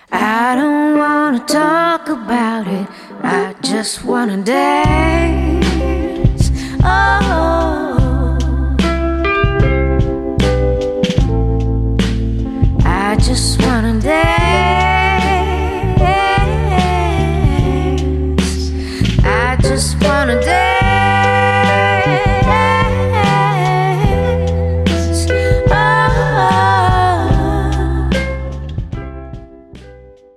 I don't wanna talk about it, I just wanna dance. Oh,